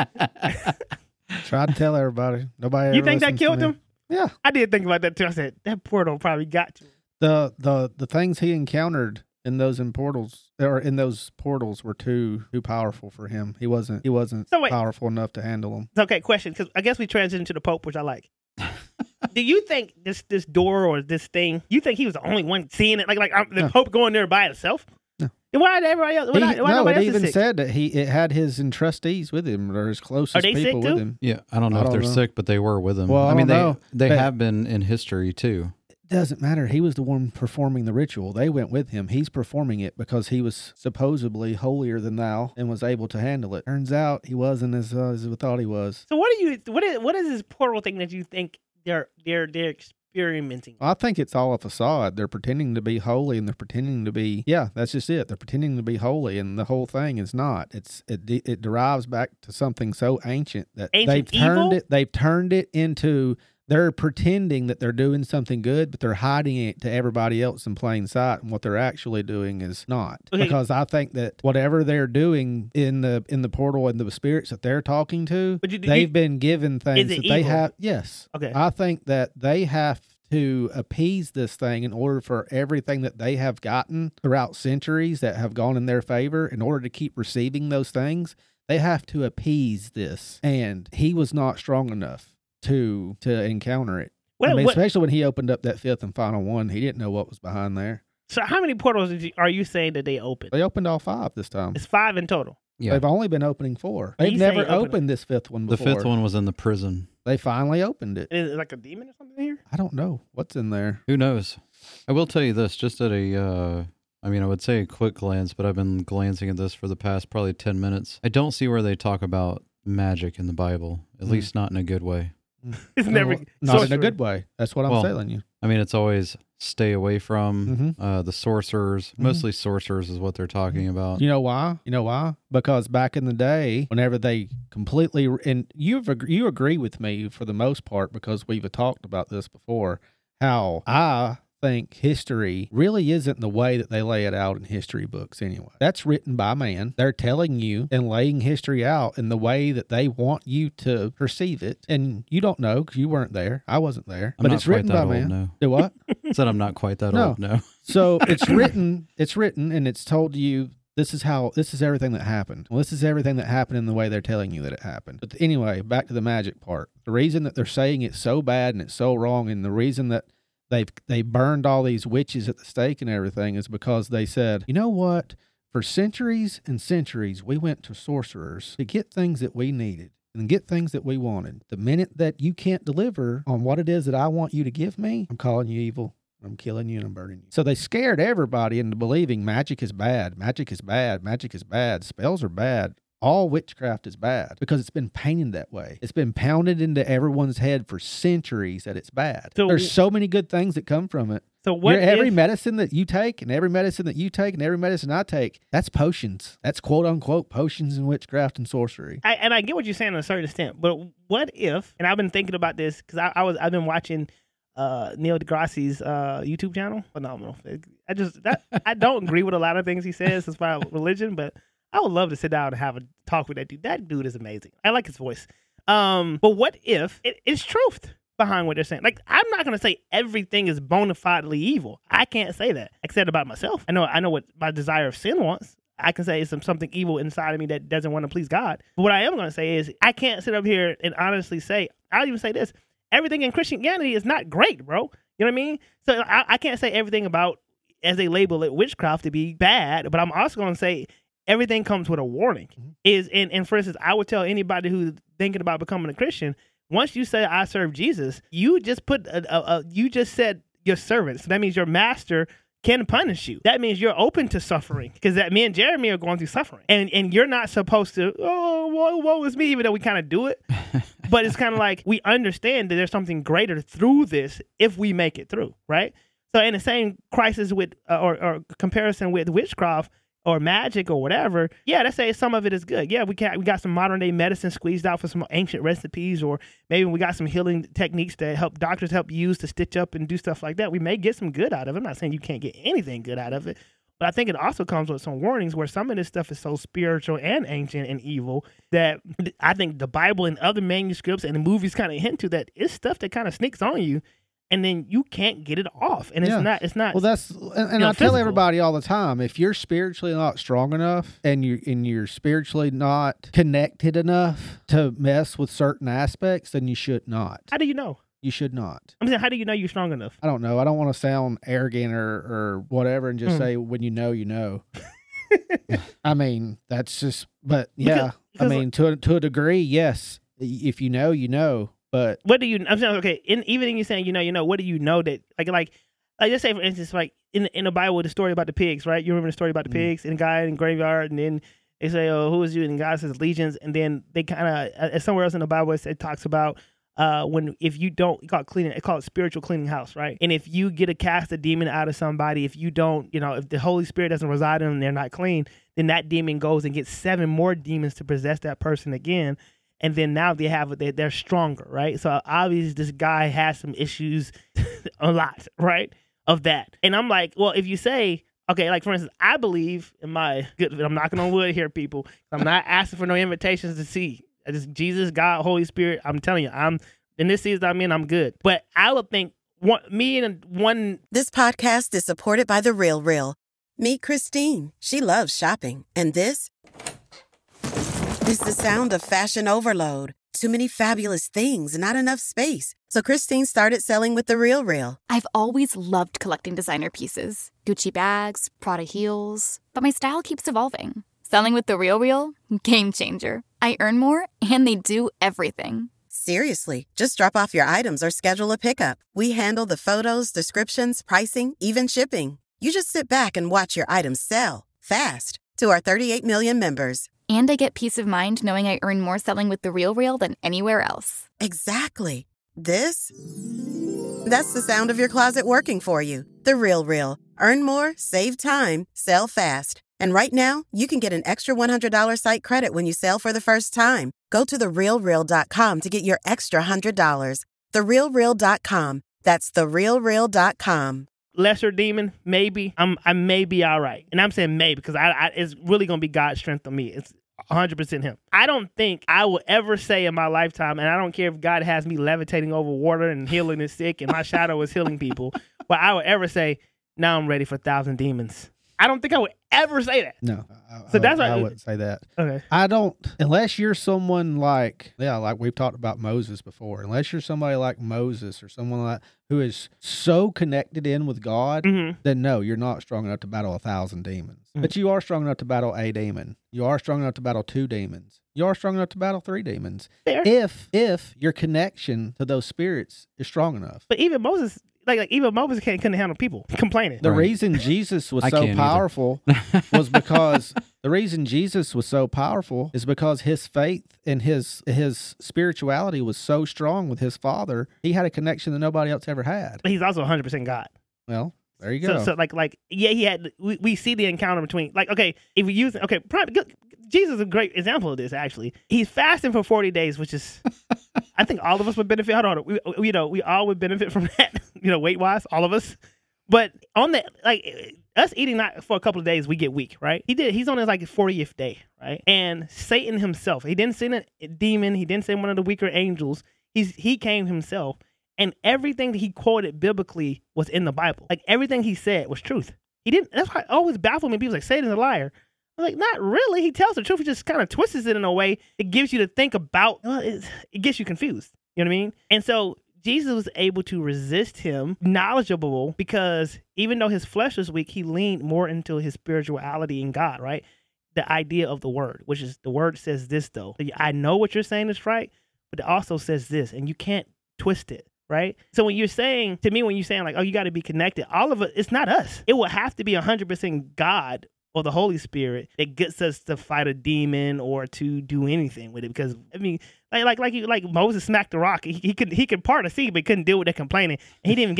too. Tried to tell everybody. Nobody ever You think that listens to killed me. him? Yeah. I did think about that too. I said, that portal probably got you. The things he encountered in those portals were too powerful for him. He wasn't So wait. powerful enough to handle them. Okay, question, because I guess we transitioned to the Pope, which I like. Do you think this door or this thing, you think he was the only one seeing it? Like the No. Pope going there by itself? No. And why did everybody else? Why nobody it else even is sick? said that it had his trustees with him or his closest Are they people sick with too? him. Yeah, I don't know if they're sick, but they were with him. Well, I mean, don't know, they but- have been in history too. Doesn't matter. He was the one performing the ritual. They went with him. He's performing it because he was supposedly holier than thou and was able to handle it. Turns out he wasn't as we thought he was. So what is this portal thing that you think they're experimenting? I think it's all a facade. They're pretending to be holy and they're pretending to be, that's just it. They're pretending to be holy and the whole thing is not. It derives back to something so ancient that Ancient they've turned it into, they're pretending that they're doing something good, but they're hiding it to everybody else in plain sight. And what they're actually doing is not. Okay. Because I think that whatever they're doing in the portal and the spirits that they're talking to, But they've been given things it that they evil? have. Yes. Okay. I think that they have to appease this thing in order for everything that they have gotten throughout centuries that have gone in their favor, in order to keep receiving those things, they have to appease this. And he was not strong enough to encounter it. Especially when he opened up that fifth and final one, he didn't know what was behind there. So how many portals are you saying that they opened? They opened all 5 this time. It's 5 in total. Yeah, They've only been opening 4. They've He's never saying open- opened this fifth one the before. fifth one was in the prison. They finally opened it. Is it like a demon or something here? I don't know what's in there. Who knows? I will tell you this, just at I would say a quick glance, but I've been glancing at this for the past probably 10 minutes. I don't see where they talk about magic in the Bible, at least not in a good way. It's never Not in a sorcery. good way. That's what I'm Well, telling you. I mean, it's always stay away from the sorcerers. Mhm. Mostly sorcerers is what they're talking about. You know why? Because back in the day, whenever they completely, and you agree with me for the most part, because we've talked about this before, how I think history really isn't the way that they lay it out in history books anyway. That's written by man. They're telling you and laying history out in the way that they want you to perceive it. And you don't know because you weren't there. I wasn't there. I'm but not it's written quite by that man. old, no. Do what? Said I'm not quite that No. old, no. So it's written, and it's told you this is everything that happened. Well, this is everything that happened in the way they're telling you that it happened. But anyway, back to the magic part. The reason that they're saying it's so bad and it's so wrong, and the reason that they burned all these witches at the stake and everything is because they said, you know what? For centuries and centuries, we went to sorcerers to get things that we needed and get things that we wanted. The minute that you can't deliver on what it is that I want you to give me, I'm calling you evil. I'm killing you and I'm burning you. So they scared everybody into believing magic is bad. Magic is bad. Magic is bad. Spells are bad. All witchcraft is bad because it's been painted that way. It's been pounded into everyone's head for centuries that it's bad. So- There's so many good things that come from it. So what Every if- medicine that you take and every medicine that you take and every medicine I take, that's potions. That's quote unquote potions and witchcraft and sorcery. And I get what you're saying to a certain extent, but what if? And I've been thinking about this because I've been watching Neil deGrasse's YouTube channel. Phenomenal. I don't agree with a lot of things he says as far as religion, but I would love to sit down and have a talk with that dude. That dude is amazing. I like his voice. But what if it's truth behind what they're saying? Like, I'm not going to say everything is bona fidely evil. I can't say that. I said about myself. I know what my desire of sin wants. I can say it's something evil inside of me that doesn't want to please God. But what I am going to say is I can't sit up here and honestly say, I'll even say this, everything in Christianity is not great, bro. You know what I mean? So I can't say everything about, as they label it, witchcraft to be bad, but I'm also going to say everything comes with a warning. And for instance, I would tell anybody who's thinking about becoming a Christian, once you say I serve Jesus, you just you just said your servant. So that means your master can punish you. That means you're open to suffering, because that me and Jeremy are going through suffering, and you're not supposed to, woe is me, even though we kind of do it. But it's kind of like we understand that there's something greater through this if we make it through, right? So in the same crisis with or comparison with witchcraft or magic or whatever, yeah, let's say some of it is good. Yeah, we got some modern day medicine squeezed out for some ancient recipes, or maybe we got some healing techniques that doctors help use to stitch up and do stuff like that. We may get some good out of it. I'm not saying you can't get anything good out of it, but I think it also comes with some warnings where some of this stuff is so spiritual and ancient and evil that I think the Bible and other manuscripts and the movies kind of hint to that it's stuff that kind of sneaks on you. And then you can't get it off, and it's not. Well, that's and I tell everybody all the time: if you're spiritually not strong enough, and you're spiritually not connected enough to mess with certain aspects, then you should not. How do you know? You should not. I'm saying, how do you know you're strong enough? I don't know. I don't want to sound arrogant or whatever, and just say when you know, you know. I mean, that's just. But yeah, because I mean, to a degree, yes. If you know, you know. But what do you? I'm saying, okay. Even in you saying, you know, what do you know that like let's say for instance, like in the Bible, the story about the pigs, right? You remember the story about the pigs and the guy in the graveyard, and then they say, "Oh, who is you?" And God says, "Legions." And then they kind of somewhere else in the Bible it talks about if you don't, it called spiritual cleaning house, right? And if you get to cast a demon out of somebody, if you don't, if the Holy Spirit doesn't reside in them, they're not clean, then that demon goes and gets 7 more demons to possess that person again. And then now they're stronger, right? So obviously this guy has some issues, a lot, right, of that. And I'm like, well, if you say, okay, like for instance, I believe in I'm knocking on wood here, people. I'm not asking for no invitations to see. I just Jesus, God, Holy Spirit. I'm telling you, I'm in this season I'm in, I'm good. But I would think This podcast is supported by The Real Real. Meet Christine. She loves shopping, and this is the sound of fashion overload. Too many fabulous things, not enough space. So Christine started selling with The Real Real. I've always loved collecting designer pieces. Gucci bags, Prada heels. But my style keeps evolving. Selling with The Real Real? Game changer. I earn more, and they do everything. Seriously, just drop off your items or schedule a pickup. We handle the photos, descriptions, pricing, even shipping. You just sit back and watch your items sell fast to our 38 million members. And I get peace of mind knowing I earn more selling with The Real Real than anywhere else. Exactly. That's the sound of your closet working for you. The Real Real. Earn more, save time, sell fast. And right now, you can get an extra $100 site credit when you sell for the first time. Go to TheRealReal.com to get your extra $100. TheRealReal.com. That's TheRealReal.com. Lesser demon, maybe. I may be all right. And I'm saying maybe because it's really going to be God's strength on me. It's 100% him. I don't think I will ever say in my lifetime, and I don't care if God has me levitating over water and healing the sick and my shadow is healing people, but I will ever say, now I'm ready for 1,000 demons. I don't think I would ever say that. No. So that's why I wouldn't say that. Okay. I don't, unless you're someone like we've talked about Moses before, unless you're somebody like Moses or someone like who is so connected in with God, then no, you're not strong enough to battle 1,000 demons. But you are strong enough to battle a demon. You are strong enough to battle 2 demons. You are strong enough to battle 3 demons. Fair. If your connection to those spirits is strong enough. But even Moses, even Moses couldn't handle people complaining. The reason Jesus was so powerful was because the reason Jesus was so powerful is because his faith and his spirituality was so strong with his Father. He had a connection that nobody else ever had. But he's also 100% God. Well, there you go. So he had. We see the encounter between if we use Jesus is a great example of this. Actually, he's fasting for 40 days, which is. I think all of us would benefit. Hold on, we all would benefit from that. Weight wise, all of us. But on the us eating not for a couple of days, we get weak, right? He's on his 40th day, right? And Satan himself, he didn't send a demon, he didn't send one of the weaker angels. He came himself, and everything that he quoted biblically was in the Bible. Everything he said was truth. He didn't. That's why it always baffled me. People like Satan's a liar. I'm not really. He tells the truth. He just kind of twists it in a way that gives you to think about. It gets you confused. You know what I mean? And so Jesus was able to resist him, knowledgeable, because even though his flesh was weak, he leaned more into his spirituality in God, right? The idea of the word, which is the word says this, though. I know what you're saying is right, but it also says this, and you can't twist it, right? So when you're saying, to me, when you're saying you got to be connected, all of it, it's not us. It will have to be 100% God or the Holy Spirit that gets us to fight a demon or to do anything with it. Because like Moses smacked the rock. He could part the sea, but he couldn't deal with that complaining. And he didn't even get.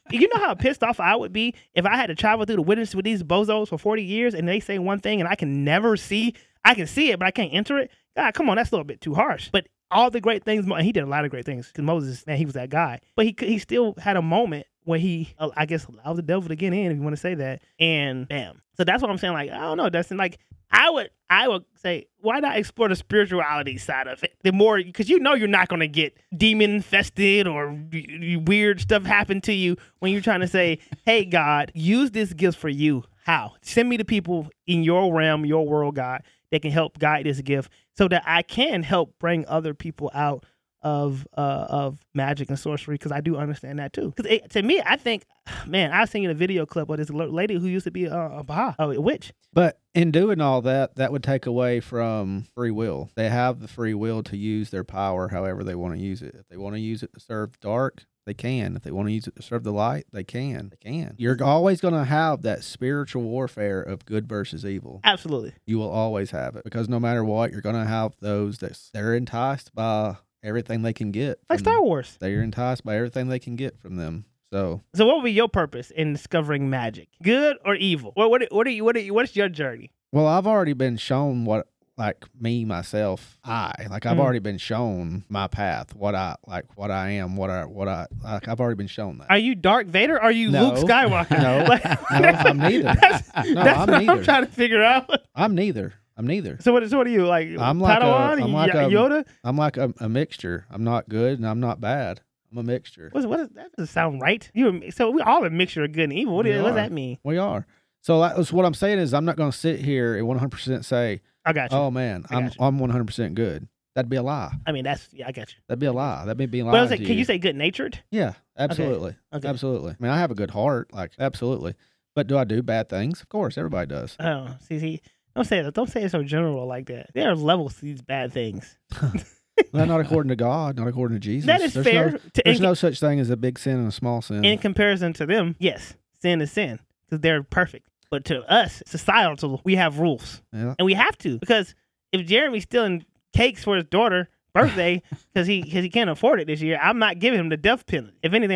You know how pissed off I would be if I had to travel through the wilderness with these bozos for 40 years and they say one thing and I can never see. I can see it, but I can't enter it. God, come on, that's a little bit too harsh. But all the great things, and he did a lot of great things because Moses, man, he was that guy. But he still had a moment where he, I guess, allowed the devil to get in, if you want to say that, and bam. So that's what I'm saying. Like, I don't know, Dustin. Like, I would say, why not explore the spirituality side of it? The more, because you know you're not going to get demon infested or weird stuff happen to you when you're trying to say, hey, God, use this gift for you. How? Send me the people in your realm, your world, God, that can help guide this gift so that I can help bring other people out of magic and sorcery, because I do understand that too. Because to me, I think, man, I was seeing a video clip of this lady who used to be a witch. But in doing all that, that would take away from free will. They have the free will to use their power however they want to use it. If they want to use it to serve the dark, they can. If they want to use it to serve the light, they can. You're always going to have that spiritual warfare of good versus evil. Absolutely. You will always have it, because no matter what, you're going to have those that they're enticed by everything they can get. Like Star Wars. They're enticed by everything they can get from them. So what would be your purpose in discovering magic? Good or evil? What's your journey? Well, I've already been shown what, like me, myself, I've already been shown my path, what I am, I've already been shown that. Are you Darth Vader? Or are you Luke Skywalker? No, I'm neither. That's what I'm trying to figure out. I'm neither. So what are you, like? I'm like Padawan? Yoda? I'm like a mixture. I'm not good and I'm not bad. I'm a mixture. That doesn't sound right. So we're all a mixture of good and evil. What does that mean? We are. So that's what I'm saying is I'm not going to sit here and 100% say, I got you. Oh man, I'm 100% good. That'd be a lie. I mean, I got you. That'd be a lie. That'd be being lying to you. Can you say good natured? Yeah, absolutely. Okay. Absolutely. I mean, I have a good heart, like absolutely. But do I do bad things? Of course, everybody does. Oh, see. Don't say that. Don't say it so general like that. There are levels to these bad things. Well, not according to God, not according to Jesus. That is fair. There's no such thing as a big sin and a small sin. In comparison to them, yes, sin is sin because they're perfect. But to us, societal, we have rules. Yeah. And we have to, because if Jeremy's stealing cakes for his daughter's birthday because he can't afford it this year, I'm not giving him the death penalty. If anything,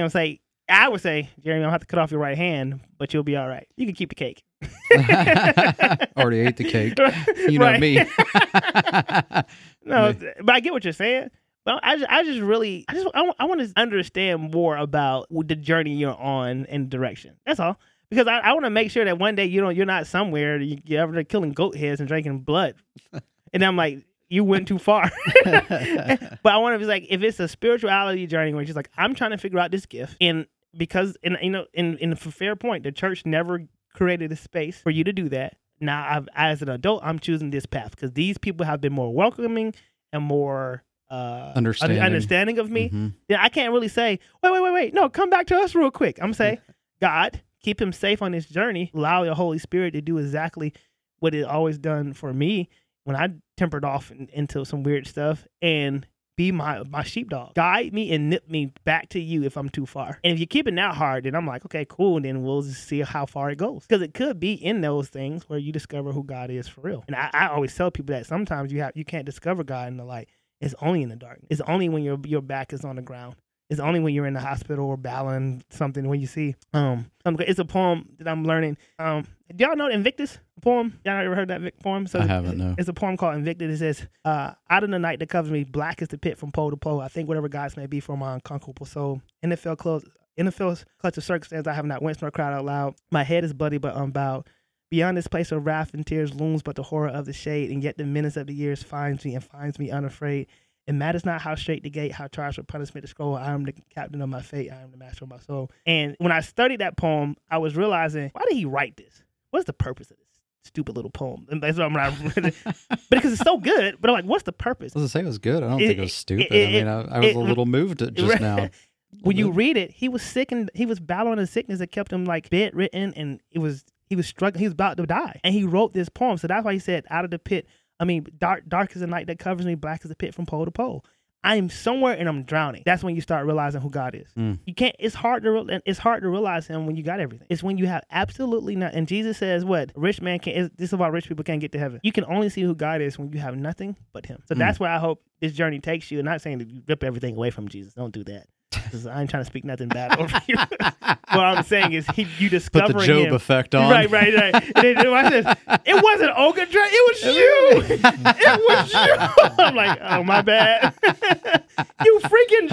I would say, Jeremy, I'll have to cut off your right hand, but you'll be all right. You can keep the cake. Already ate the cake. You know me. No, but I get what you're saying. But I want to understand more about the journey you're on and direction. That's all. Because I want to make sure that one day you're not somewhere you're ever killing goat heads and drinking blood. And I'm like, you went too far. But I want to be like, if it's a spirituality journey where she's like, I'm trying to figure out this gift, and because in for fair point, the church never created a space for you to do that. Now, as an adult, I'm choosing this path because these people have been more welcoming and more understanding of me. Mm-hmm. Yeah, I can't really say, wait, no, come back to us real quick. I'm saying, God, keep him safe on this journey. Allow the Holy Spirit to do exactly what it always done for me when I tempered off into some weird stuff, and be my sheepdog. Guide me and nip me back to you if I'm too far. And if you keep it that hard, then I'm like, okay, cool. And then we'll just see how far it goes. Because it could be in those things where you discover who God is for real. And I always tell people that sometimes you can't discover God in the light. It's only in the darkness. It's only when your back is on the ground. It's only when you're in the hospital or battling something when you see. It's a poem that I'm learning. Do y'all know Invictus poem? Y'all ever heard that poem? So I haven't, no. It's a poem called Invictus. It says, out of the night that covers me, black is the pit from pole to pole. I think whatever gods may be for my unconquerable soul. In the fell clutch of circumstance, I have not winced nor cried out loud. My head is bloody but unbowed. Beyond this place of wrath and tears looms but the horror of the shade, and yet the menace of the years finds me unafraid. It matters not how straight the gate, how charged with punishment the scroll. I am the captain of my fate. I am the master of my soul. And when I studied that poem, I was realizing, why did he write this? What's the purpose of this stupid little poem? And that's what I'm because it's so good. But I'm like, what's the purpose? I was going to say it was good. I don't think it was stupid. I was a little moved just now. When you read it, he was sick and he was battling a sickness that kept him like bedridden, and he was struggling. He was about to die, and he wrote this poem. So that's why he said, "Out of the pit." I mean, dark is the night that covers me, black is the pit from pole to pole. I am somewhere and I'm drowning. That's when you start realizing who God is. You can't. It's hard to realize Him when you got everything. It's when you have absolutely nothing. And Jesus says, "What rich man can't." This is why rich people can't get to heaven. You can only see who God is when you have nothing but Him. So that's where I hope this journey takes you. And not saying that you rip everything away from Jesus. Don't do that. 'Cause I ain't trying to speak nothing bad over you. What I'm saying is you Put discovering the Job him. effect on. Right. And I said, it wasn't Olga Dre, it was you. It was you. I'm like, oh, my bad. You freaking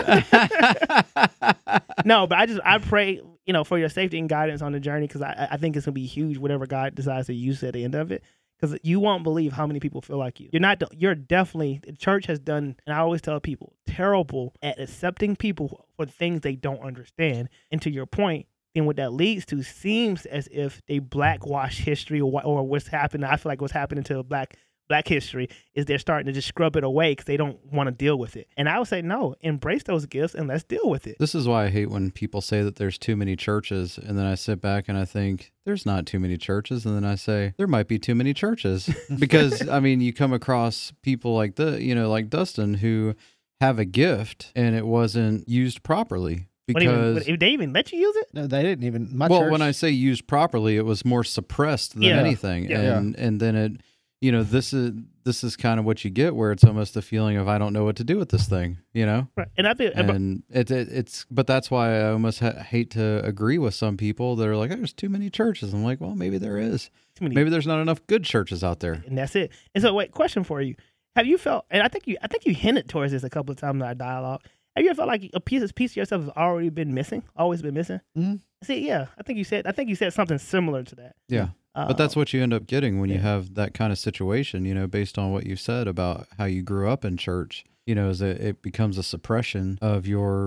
Jonah. No, but I pray, for your safety and guidance on the journey, because I think it's going to be huge, whatever God decides to use at the end of it. Because you won't believe how many people feel like you. You're definitely, the church has done, and I always tell people, terrible at accepting people for things they don't understand. And to your point, then what that leads to seems as if they blackwash history or what's happened. I feel like what's happening to black history is they're starting to just scrub it away because they don't want to deal with it. And I would say, no, embrace those gifts and let's deal with it. This is why I hate when people say that there's too many churches, and then I sit back and I think there's not too many churches, and then I say there might be too many churches because you come across people like like Dustin, who have a gift and it wasn't used properly. Because did they even let you use it? No, they didn't even. Well, when I say used properly, it was more suppressed than anything, and then it. This is kind of what you get, where it's almost the feeling of I don't know what to do with this thing, Right. And I think, but that's why I almost hate to agree with some people that are like, there's too many churches. I'm like, well, maybe there is. Maybe there's not enough good churches out there. And that's it. And so, wait, question for you: have you felt? And I think you hinted towards this a couple of times in our dialogue. Have you ever felt like a piece of yourself has always been missing? Mm-hmm. See, yeah, I think you said something similar to that. Yeah. But that's what you end up getting when you have that kind of situation, based on what you said about how you grew up in church, is that it becomes a suppression of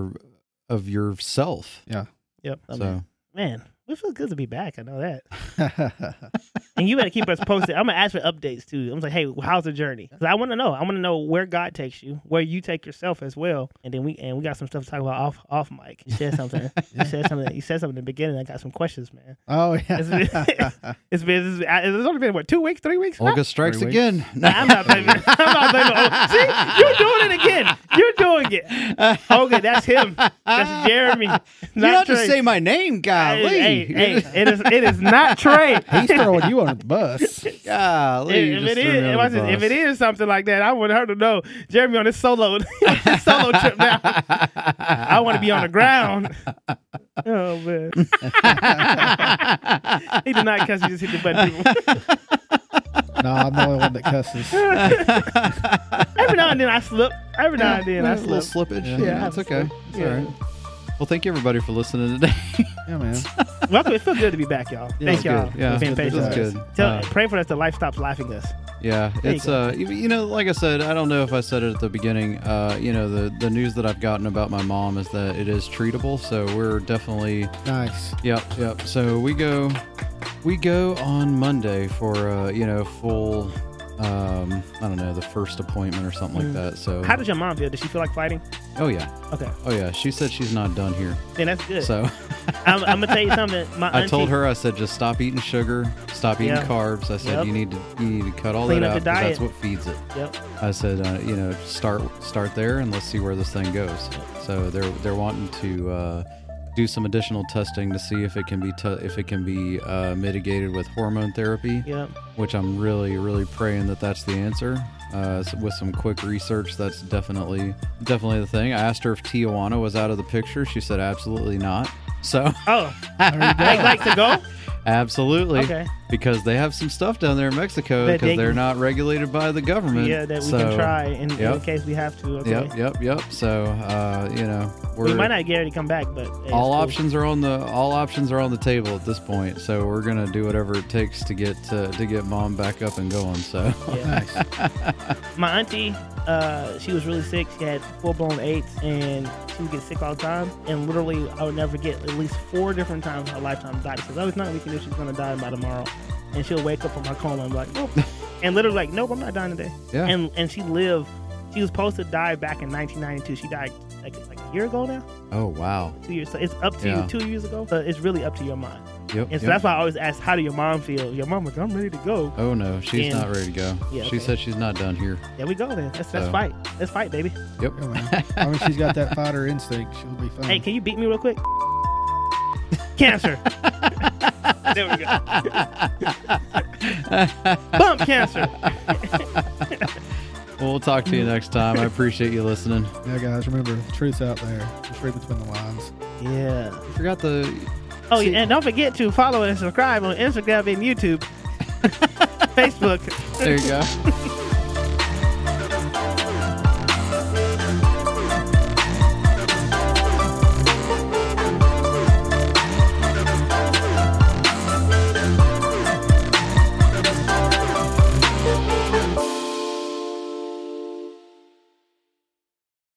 yourself. Yeah. Yep. Man, it feels good to be back. I know that. And you better keep us posted. I'm going to ask for updates too. I'm like, hey, how's the journey? Because I want to know. I want to know where God takes you, where you take yourself as well. And then we got some stuff to talk about off mic. You said something. You said something in the beginning. I got some questions, man. Oh, yeah. It's only been, 2 weeks, 3 weeks? Olga strikes again. I'm not blaming. See, you're doing it again. You're doing it. Olga, that's him. That's Jeremy. You don't have to say my name, golly. Hey, it is not Trey. He's throwing you on the bus. Golly, if it is something like that, I want her to know Jeremy on this solo trip now. I want to be on the ground. Oh man, he did not cuss. He just hit the button. No, I'm the only one that cusses. Every now and then I slip. A little slippage. Yeah, that's okay. It's all right. Well, thank you everybody for listening today. Yeah, man. Welcome. It feels good to be back, y'all. Thank y'all for being patient. That's good. Pray for us that life stops laughing at us. Yeah, it's like I said, I don't know if I said it at the beginning. The news that I've gotten about my mom is that it is treatable, so we're definitely nice. Yep. So we go on Monday for full. I don't know, the first appointment or something like that. So how does your mom feel? Does she feel like fighting? Oh yeah. Okay. Oh yeah. She said she's not done here. Then that's good. So I'm gonna tell you something. I told her, I said, just stop eating sugar, stop eating carbs. I said you need to cut all Clean that up out the because that's what feeds it. Yep. I said, start there and let's see where this thing goes. So they're wanting to do some additional testing to see if it can be mitigated with hormone therapy. Yep. Which I'm really, really praying that's the answer. So with some quick research, that's definitely the thing. I asked her if Tijuana was out of the picture. She said absolutely not. So like to go? Absolutely. Okay. Because they have some stuff down there in Mexico because they're not regulated by the government. Yeah, that we can try in case we have to. Okay. Yep. So, we might not get her to come back, but all options are on the table at this point. So we're gonna do whatever it takes to get mom back up and going. So nice. My auntie, she was really sick. She had full-blown AIDS, and she would get sick all the time. And literally, I would never get at least 4 different times in her lifetime died. Because there's nothing we can do. She's gonna die by tomorrow. And she'll wake up from her coma and be like, nope. And literally like, nope, I'm not dying today. Yeah. And she lived. She was supposed to die back in 1992. She died like a year ago now. Oh, wow. 2 years. So it's up to you 2 years ago. So it's really up to your mind. Yep. And so that's why I always ask, how do your mom feel? Your mom like, I'm ready to go. Oh, no. She's not ready to go. Yeah, she said she's not done here. There we go then. Let's fight. Let's fight, baby. Yep. I mean, she's got that fighter instinct. She'll be fine. Hey, can you beat me real quick? Cancer. There we go. Bump cancer. We'll talk to you next time. I appreciate you listening. Yeah, guys, remember, the truth's out there. Just read between the lines. Yeah. You forgot the... Oh, yeah, and don't forget to follow and subscribe on Instagram and YouTube. Facebook. There you go.